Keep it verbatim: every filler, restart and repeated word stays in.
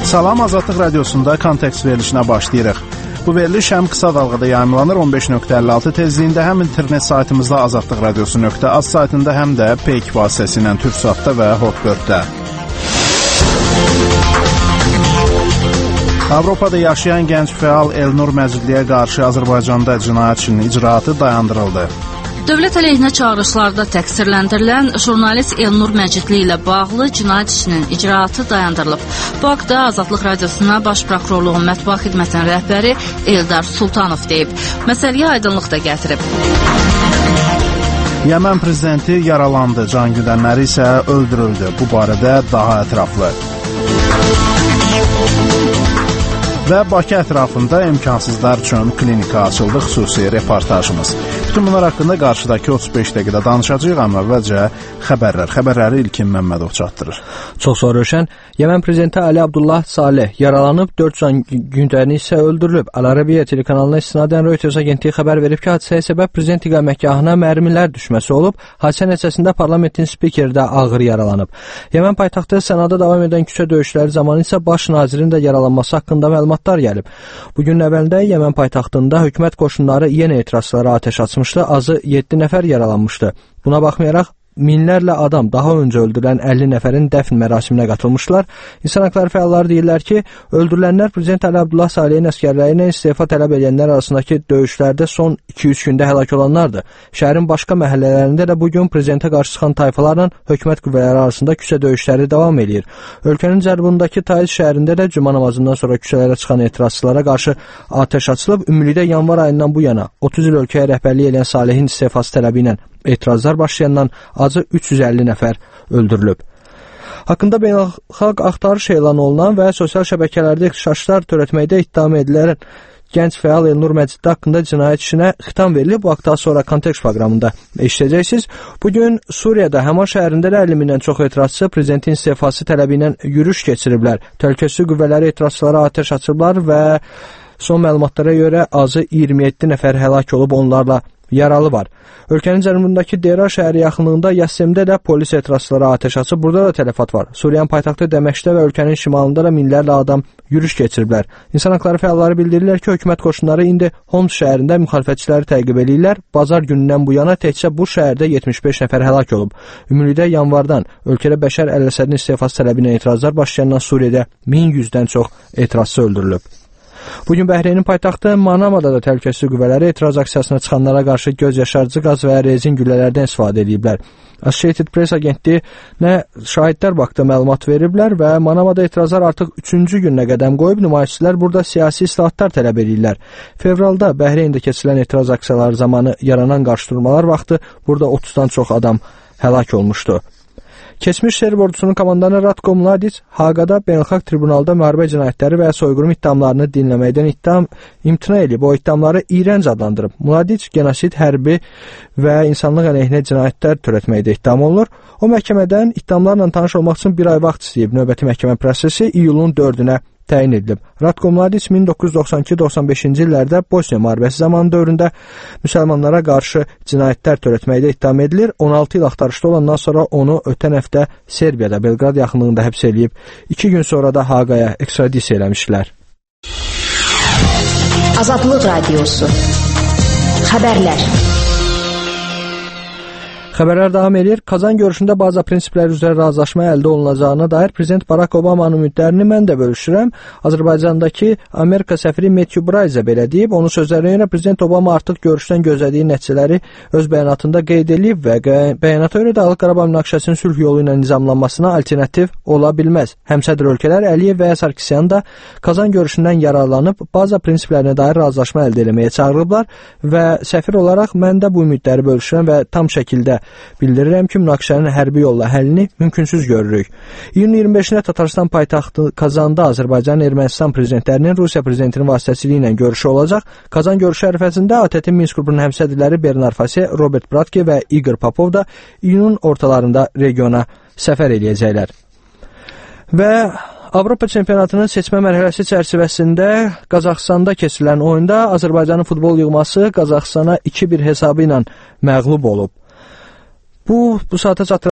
Salam, Azadlıq Radiosunda kontekst verilişinə başlayırıq. Bu veriliş həm qısa dalğada yayımlanır on beş nöqtə əlli altı tezliyində, həm internet saytımızda azadlıq radiosu nöqtə az saytında, həm də Peyk vasitəsilə Türksatda və Hotbirddə. Avropada yaşayan gənc fəal Elnur Məcidliyə qarşı Azərbaycanda cinayət işinin icraatı dayandırıldı. Dövlət əleyhinə çağırışlarda təqsirləndirilən jurnalist Elnur Məcidli ilə bağlı cinayət işinin icraatı dayandırılıb. Bu haqda Azadlıq Radiosuna Baş Prokurorluğun mətbuat xidmətinin rəhbəri Eldar Sultanov deyib. Məsələyə aydınlıq da gətirib. Yəmən prezidenti yaralandı, can güdənləri isə öldürüldü. Bu barədə daha ətraflı. Və Bakı ətrafında imkansızlar üçün klinika açıldı, xüsusi reportajımız. Bütün bunlar haqqında qarşıdakı otuz beş dəqiqədə danışacağıq, amma əvvəlcə xəbərlər. Xəbərləri İlkin Məmmədov çatdırır. Çox sağ Rövşən. Yəmən prezidenti Ali Abdullah Saleh yaralanıb, dörd can güdəni isə öldürülüb. Əl-Arabiyyə telekanalına istinadən Reuters agentliyi xəbər verib ki, hadisəyə səbəb prezident iqamətgahına mərmilər düşməsi olub. Hadisə nəticəsində parlamentin spikeri də ağır yaralanıb. Yəmən paytaxtı Sənada davam edən küçə döyüşləri zamanı isə baş nazirin də yaralanması haqqında məlumatlar gəlib. Bugün əvvəldə Yəmən paytaxtında hökumət qoşunları yenə etirazçılara atəş açmışdı, azı yeddi nəfər yaralanmışdı. Buna baxmayaraq, minlərlə adam daha öncə öldürülən əlli nəfərin dəfn mərasiminə qatılmışlar. İnsan haqları fəalları deyirlər ki, öldürülənlər prezident Ali Abdullah Salehin əsgərləri ilə istefa tələb edənlər arasındakı döyüşlərdə son iki üç gündə həlak olanlardır. Şəhərin başqa məhəllələrində də bugün prezidentə qarşı çıxan tayfalarla hökumət qüvvələri arasında küçə döyüşləri davam edir. Ölkənin cənubundakı Taiz şəhərində də cümə namazından sonra küçələrə çıxan etirazçılara qarşı atəş açılıb. Ümumilikdə yanvar ayından bu yana otuz il ölkəyə rəhbərlik edən Salehin istefası tələbi ilə etirazlar başlayandan azı üç yüz əlli nəfər öldürülüb. Haqqında beynəlxalq axtarış elan olunan və sosial şəbəkələrdə ixtişaşlar törətməkdə ittiham edilən gənc fəal Elnur Məcidli haqqında cinayət işinə xitam verilib. Bu haqda sonra kontekst proqramında eşidəcəksiniz. Bugün Suriyada Həma şəhərində də əlli mindən çox etirazçı prezidentin istefası tələbi ilə yürüş keçiriblər. Təhlükəsizlik qüvvələri etirazçılara atəş açıblar və son məlumatlara görə azı iyirmi yeddi nəfər həlak olub, onlarla yaralı var. Ölkənin cənubundakı Dera şəhəri yaxınlığında Yəssemdə də polis etirazçılara atəş açıb, burada da tələfat var. Suriyanın paytaxtı Dəməşqdə və ölkənin şimalında da minlərlə adam yürüş keçiriblər. İnsan haqları fəalları bildirirlər ki, hökumət qoşunları indi Homs şəhərində müxalifətçiləri təqib edirlər. Bazar günündən bu yana təkcə bu şəhərdə yetmiş beş nəfər həlak olub. Ümumilikdə yanvardan ölkədə Bəşər Əl-Əsədin istefası tələbi ilə etirazlar başlayandan Suriyada min yüzdən çox etirazçı öldürülüb. Bugün Bəhreynin paytaxtı Manamada da təhlükəsizlik qüvvələri etiraz aksiyasına çıxanlara qarşı göz yaşarıcı qaz və rezin güllələrdən istifadə ediblər. Associated Press agentliyinə şahidlər vaxtı məlumat veriblər və Manamada etirazlar artıq üçüncü gününə qədəm qoyub, nümayişçilər burada siyasi islahatlar tələb edirlər. Fevralda Bəhreyndə keçirilən etiraz aksiyaları zamanı yaranan qarşıdurmalar vaxtı burada otuzdan çox adam həlak olmuşdu. Keçmiş Serb ordusunun komandanı Ratko Mladic Haqada beynəlxalq tribunalda müharibə cinayətləri və soyqırım ittihamlarını dinləməkdən ittiham imtina edib. O ittihamları iyrənc adlandırıb. Mladic genosid, hərbi və insanlıq əleyhinə cinayətlər törətməkdə ittiham olunur. O məhkəmədən ittihamlarla tanış olmaq üçün bir ay vaxt istəyib. Növbəti məhkəmə prosesi iyulun dördünə təyin edilib. Ratko Mladic min doqquz yüz doxsan iki doxsan beşinci illərdə Bosniya müharibəsi zamanı dövründə müsəlmanlara qarşı cinayətlər törətməkdə ittiham edilir. on altı il axtarışda olandan sonra onu ötən həftə Serbiyada, Belqrad yaxınlığında həbs edilib. iki gün sonra da Haqaya ekstradisiya eləmişlər. Azadlıq Radiosu. Xəbərlər. Xəbərlər davam edir. Kazan görüşündə baza prinsipləri üzrə razılaşma əldə olunacağına dair Prezident Barack Obamanın ümidlərini mən də bölüşürəm. Azərbaycandakı Amerika səfiri Matthew Bryce belə deyib. Onun sözlərinə görə Prezident Obama artıq görüşdən gözlədiyi nəticələri öz bəyanatında qeyd edib və bəyanata görə Dağlıq Qarabağ münaqişəsinin sülh yolu ilə nizamlanmasına alternativ ola bilməz. Həmsədr ölkələr Əliyev və Sarkisyan da Kazan görüşündən yararlanıb baza prinsiplərinə dair razılaşma əldə etməyə çağırıblar və səfir olaraq mən də bu ümidləri bölüşürəm və tam şəkildə bildirirəm ki, münaqişənin hərbi yolla həllini mümkünsüz görürük. iyunun iyirmi beşinə Tatarstan paytaxtı Kazanda Azərbaycan Ermənistan prezidentlərinin Rusiya prezidentinin vasitəsilə ilə görüşü olacaq. Kazan görüşü ərəfəsində A T T Minsk qrupunun həmsədrləri Bernard Fase, Robert Bratke və Igor Popov da iyunun ortalarında regiona səfər edəcəklər. Və Avropa çempionatının seçmə mərhələsi çərçivəsində Qazaxstanda keçirilən oyunda Azərbaycanın futbol yığması Qazaxstana iki bir hesabı ilə məğlub olub. Bu, bu saata çatdırılır.